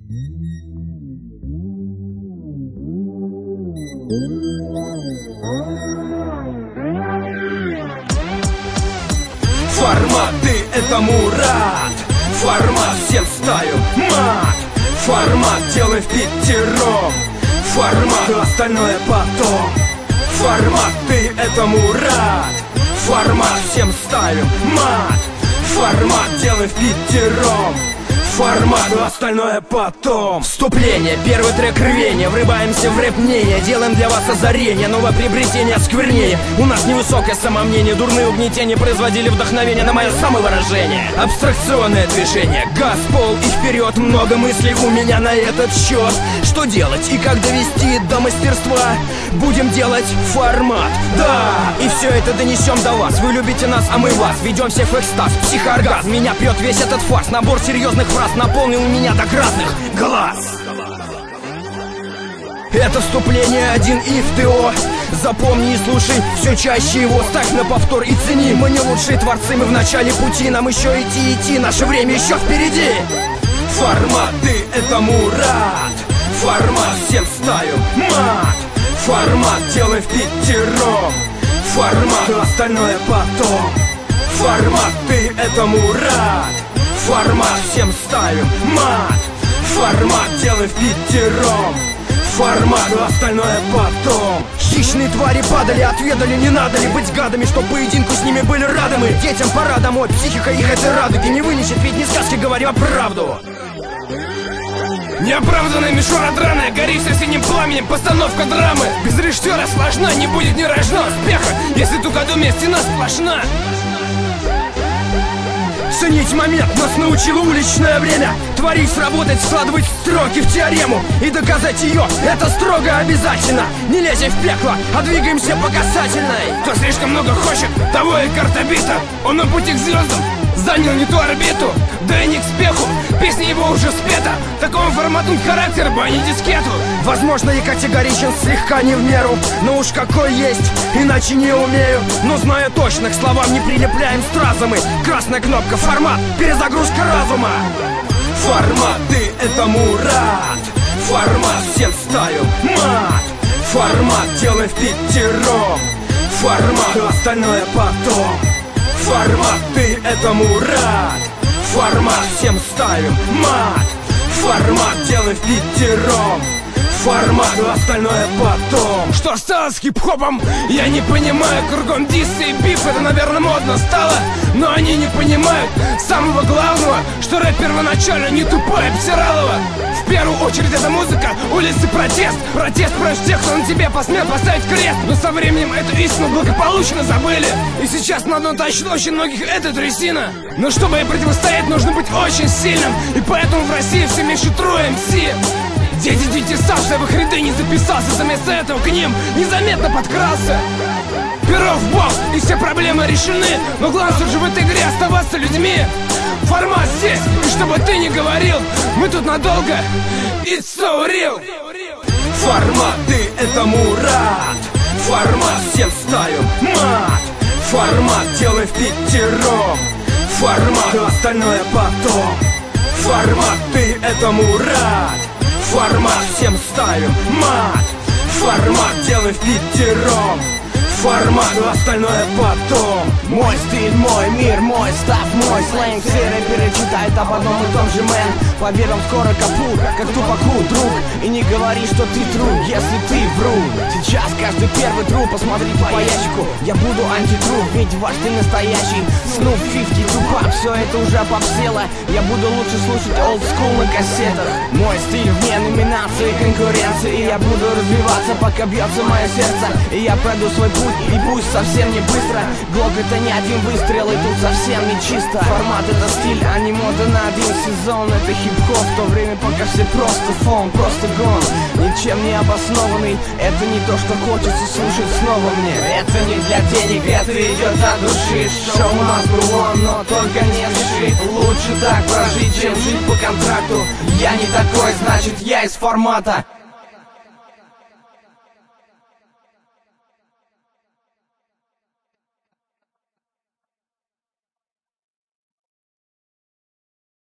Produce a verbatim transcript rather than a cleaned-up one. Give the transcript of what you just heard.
Форматы — это Мурат. Формат всем ставим мат. Формат делай в пятером. Формат остальное потом. Форматы — это Мурат. Формат всем ставим мат. Формат делай в пятером. Формат, остальное потом. Вступление, первый трек рвения. Врываемся в рэп мнение, делаем для вас озарение. Новое приобретение сквернее. У нас невысокое самомнение. Дурные угнетения производили вдохновение на мое самовыражение. Абстракционное движение, газ, пол и вперед. Много мыслей у меня на этот счет. Что делать и как довести до мастерства? Будем делать формат, да. И все это донесем до вас. Вы любите нас, а мы вас. Ведем всех в экстаз, психооргазм. Меня прет весь этот фарс. Набор серьезных фраз наполнил меня до красных глаз. Это вступление один и в ТО. Запомни и слушай все чаще его. Ставь на повтор и цени. Мы не лучшие творцы, мы в начале пути. Нам еще идти, идти, наше время еще впереди. Форматы — это Мурат. Формат всем ставим мат. Формат делай в пятером. Формат остальное потом. Форматы — это Мурат. Формат всем ставим мат. Формат делай в пятером. Формат, остальное потом. Хищные твари падали, отведали, не надо ли быть гадами, чтоб поединку с ними были рады мы. Детям пора домой, психика их этой радуги не вынесет, ведь не сказки, говорю, а правду. Неоправданная мишура драная, горит со синим пламенем, постановка драмы. Без режиссера сложна, не будет ни рожна успеха, если тугодумие стена сплошна. Ценить момент нас научило уличное время. Творить, сработать, складывать строки в теорему. И доказать ее, это строго обязательно. Не лезем в пекло, а двигаемся по касательной. Кто слишком много хочет, того и карта бита. Он на пути к звездам занял не ту орбиту. Да и не к спеху, песня его уже спета. Такому формату характер бы, а не дискету. Возможно, я категоричен, слегка не в меру. Но уж какой есть, иначе не умею. Но знаю точно, к словам не прилепляем стразы мы. Красная кнопка, формат, перезагрузка разума. Форматы — это Мурат. Формат всем ставим мат. Формат делай в пятером. Формат, остальное потом. Форматы — это Мурат. Формат всем ставим мат. Формат делай в пятером. Формат, остальное потом. Что стало с хип-хопом? Я не понимаю. Кругом диссы и биф, это, наверное, модно стало. Но они не понимают самого главного, что рэп первоначально не тупой обсиралово. В первую очередь это музыка, улицы, протест. Протест против тех, кто на тебе посмел поставить крест. Но со временем эту истину благополучно забыли. И сейчас на дно тащит очень многих эта трясина. Но чтобы ей противостоять, нужно быть очень сильным. И поэтому в России все меньше трое эм си. Дети детисавшие в их ряды не записался. Заместо этого к ним незаметно подкрался. Перо в бок, и все проблемы решены. Но главное же в этой игре оставаться людьми. Формат здесь, и чтобы ты не говорил, мы тут надолго. It's so real. Форматы — это Мурат. Формат всем ставим мат. Формат делай в пятером. Формат, остальное потом. Форматы — это Мурат. Формат всем ставим мат. Формат делай в пятером. Формат, остальное потом. Мой стиль, мой мир, мой став, мой сленг. Все рэперы читают об одном и том же, мэн. Поверь, он скоро капут, как тупаку, друг. И не говори, что ты тру, если ты вру. Сейчас каждый первый тру, посмотри по ящику. Я буду антитру, ведь ваш ты настоящий. Снуп, фифти, Тупак, все это уже попсело. Я буду лучше слушать old school на кассетах. Мой стиль вне номинации, конкуренции. И я буду развиваться, пока бьется мое сердце. И я пройду свой путь. И пусть совсем не быстро. Глок это не один выстрел, и тут совсем не чисто. Формат это стиль, а не мода на один сезон. Это хип-хоп, в то время пока все просто фон, просто гон. Ничем не обоснованный, это не то, что хочется слушать снова мне. Это не для денег, это идет от души. Шоу must go on, но только не спеши. Лучше так прожить, чем жить по контракту. Я не такой, значит я из формата.